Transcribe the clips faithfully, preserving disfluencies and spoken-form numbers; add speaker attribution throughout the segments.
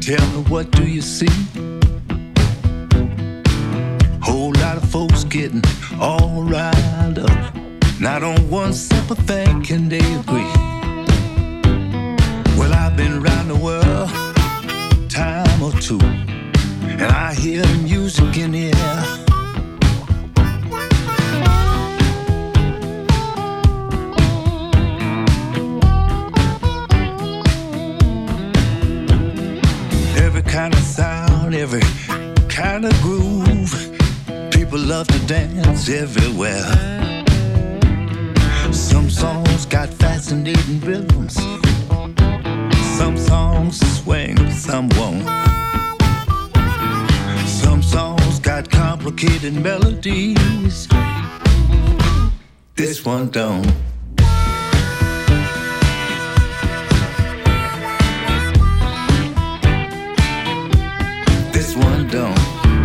Speaker 1: Tell me, what do you see? Whole lot of folks getting all riled up. Not on one simple thing can they agree. Well, I've been around the world time or two, and I hear the music in the air. Every kind of sound, every kind of groove. People love to dance everywhere. Some songs got fascinating rhythms. Some songs swing, some won't. Some songs got complicated melodies. This one don't. This one don't.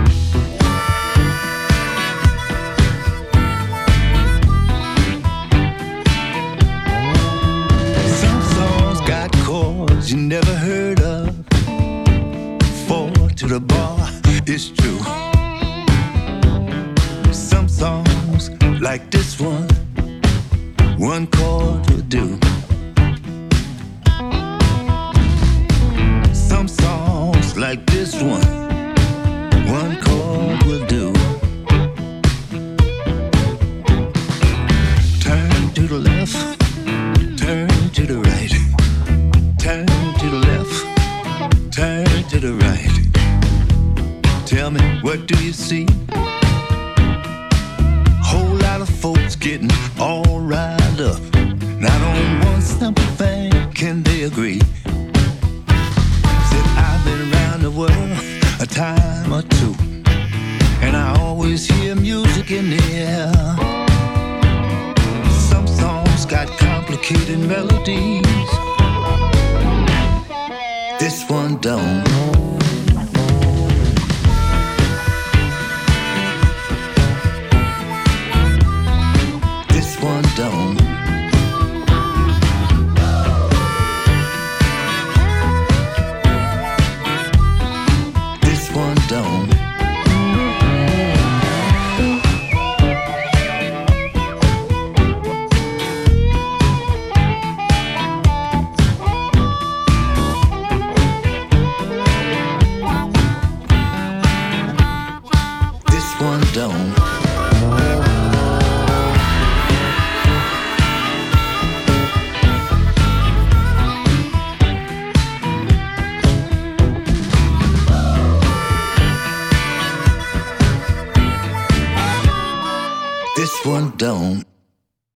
Speaker 1: Some songs got chords you never heard of. Four to the bar, it's true. Some songs like this one, one chord will do. Some songs like this one, one chord will do. Turn to the left, turn to the right. Turn to the left, turn to the right. Tell me, what do you see? Whole lot of folks getting all riled up. Not on one simple thing can they agree. Said I've been around the world a time or two, and I always hear music in the air. Some songs got complicated melodies. This one don't. This one don't. This one don't. This one don't. This one don't.